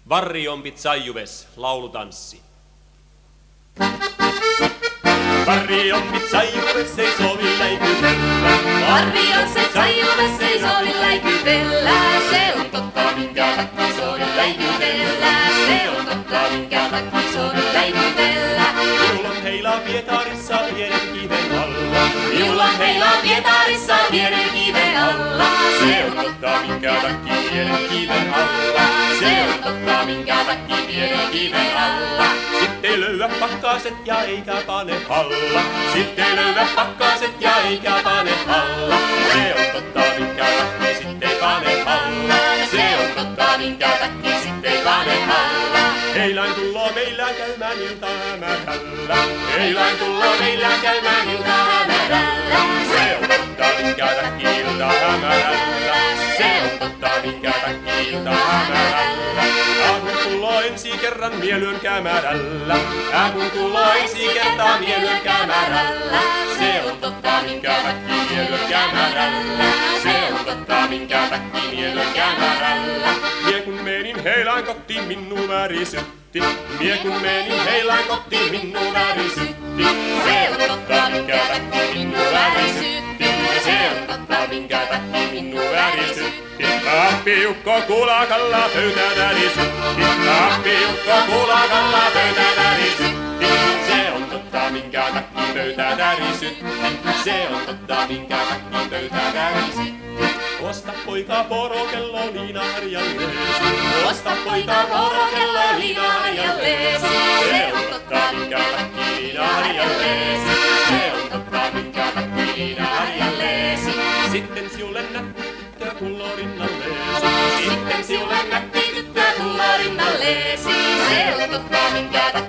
Varriompit saijuves, laulutanssi. Varriompit saijuves, ei sovi läikytellä. Varriompit saijuves, ei sovi läikytellä. Se on totta, minkä takia sovi läikytellä. Se on totta, minkä takia sovi läikytellä. Minulla on heilaa Pietarissa pienen kiven alla. Minulla on heilaa Pietarissa pienen kiven alla. Se on totta, minkä takia pienen kiven alla. Se on totta, minkä takia pienen kiven alla. Sitten löyä pakkaset ja eikä pane halla. Sitten löyä pakkaset ja eikä pane halla. Se on totta, minkä takia sitten ei pane halla. Se on totta, minkä takia sitten ei pane halla. Eilain tulloo meillään käymään ilta hämärällä. Eilain tulloo meillään käymään ilta hämärällä. Se on totta, minkä takia ilta hämärällä. Se on totta, minkä takia ilta hämärällä. Kun tulloo ensi kerran mielyön kämärällä. Kun tulloo ensi kertaa mielyön kämärällä. Se on totta, minkä takia mielyön kämärällä. Se on totta, minkä takia mielyön kämärällä. Mie kun menin heilään kotiin, minun värisytti. Mie kun menin heilään kotiin, minun värisytti. Se on totta, minkä takia minun värisytti. Se on totta, minkä takia minun värisytti. Appiukko kulakalla pöytä värisytti. Appiukko kulakalla pöytä värisytti. Se on totta, minkä takia pöytä värisytti. Se on totta, minkä takia pöytä värisytti. Osta poika porokello liinaharjalleesi. Osta poika porokello liinaharjalleesi. Se on totta, minkä takia liinaharjalleesi. Se on totta, minkä takia liinaharjalleesi. Sitten siulle nätti tyttö kullo rinnalleesi. Sitten siulle nätti tyttö kullo rinnalleesi. Se on totta, minkä takia